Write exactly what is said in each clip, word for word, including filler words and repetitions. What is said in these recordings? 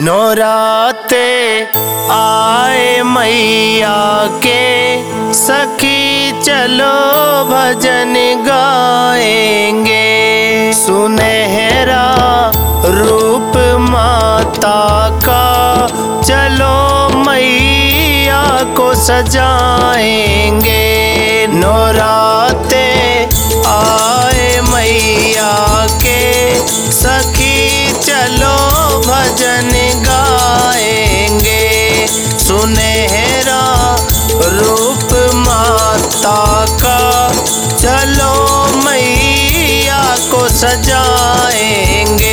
नौराते आए मैया के सखी चलो भजन गाएंगे। सुनहरा रूप माता का चलो मैया को सजाएंगे। नौराते आए मैया के सखी चलो भजन गाएंगे। सुनहरा रूप माता का चलो मैया को सजाएंगे।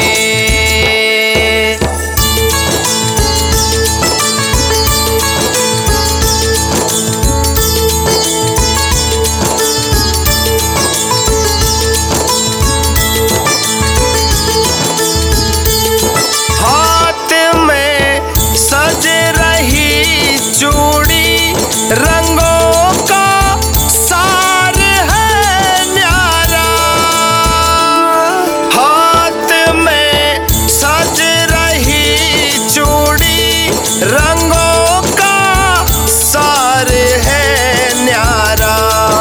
रंगों का सार है न्यारा, हाथ में सज रही चूड़ी रंगों का सार है न्यारा।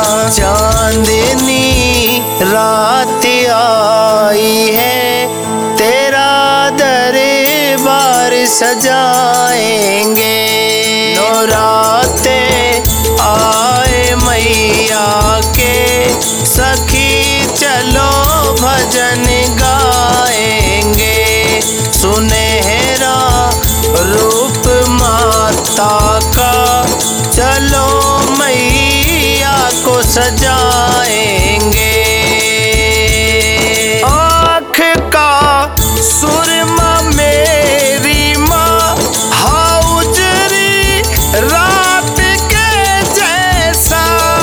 चांदनी रात आई है तेरा दरबार सजाएंगे। नौराते आए मैया के सखी चलो भजन गाएंगे। सुनहरा रूप माता का चलो मैया को सजाएंगे। आँख का सुरमा मेरी माँ हाउजरी रात के जैसा,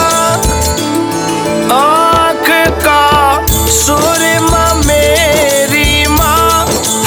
आँख का सुरमा मेरी माँ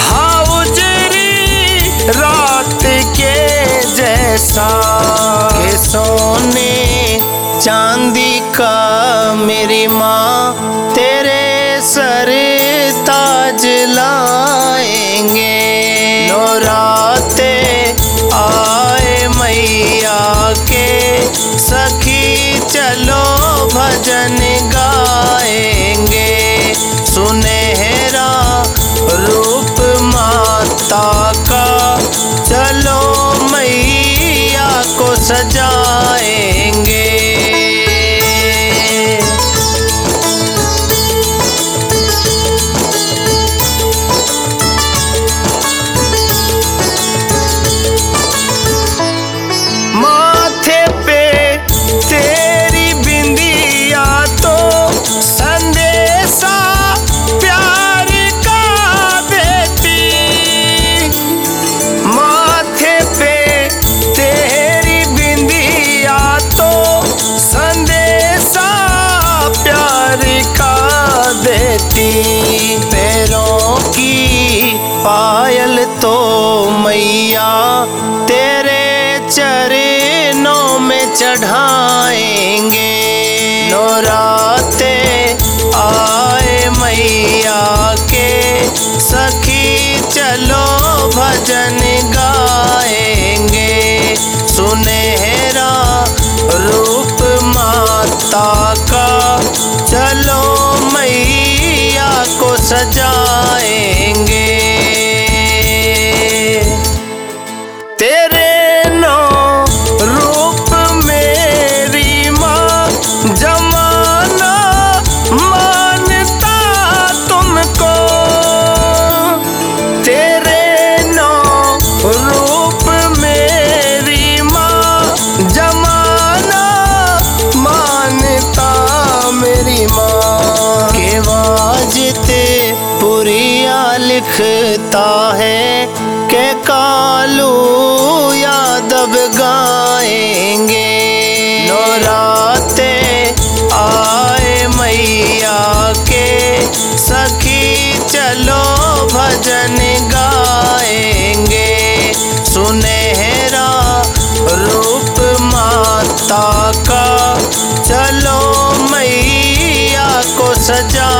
हाउजरी रात के जैसा। के सोने चांदी का मेरी माँ तेरे सर ताज लाएंगे। नौराते आए मैया के सखी चलो भजन गाएंगे। सुनहरा रूप माता का चलो मैया को सजाएंगे। पैरों की पायल तो मैया तेरे चरणों में चढ़ाएंगे। नौराते आए मैया के सखी चलो भजन गाएंगे। सुनहरा रूप माता का चलो मैया को सजाएंगे। तेरे नौ रूप मेरी माँ जमाना मानता तुमको। तेरे नौ रूप मेरी माँ जमाना मानता मेरी माँ। के वाजिते पुरिया लिखता है के कालू यादव गाएंगे। नौराते आए मैया के सखी चलो भजन गाएंगे। सुनहरा रूप माता का चलो मैया को सजा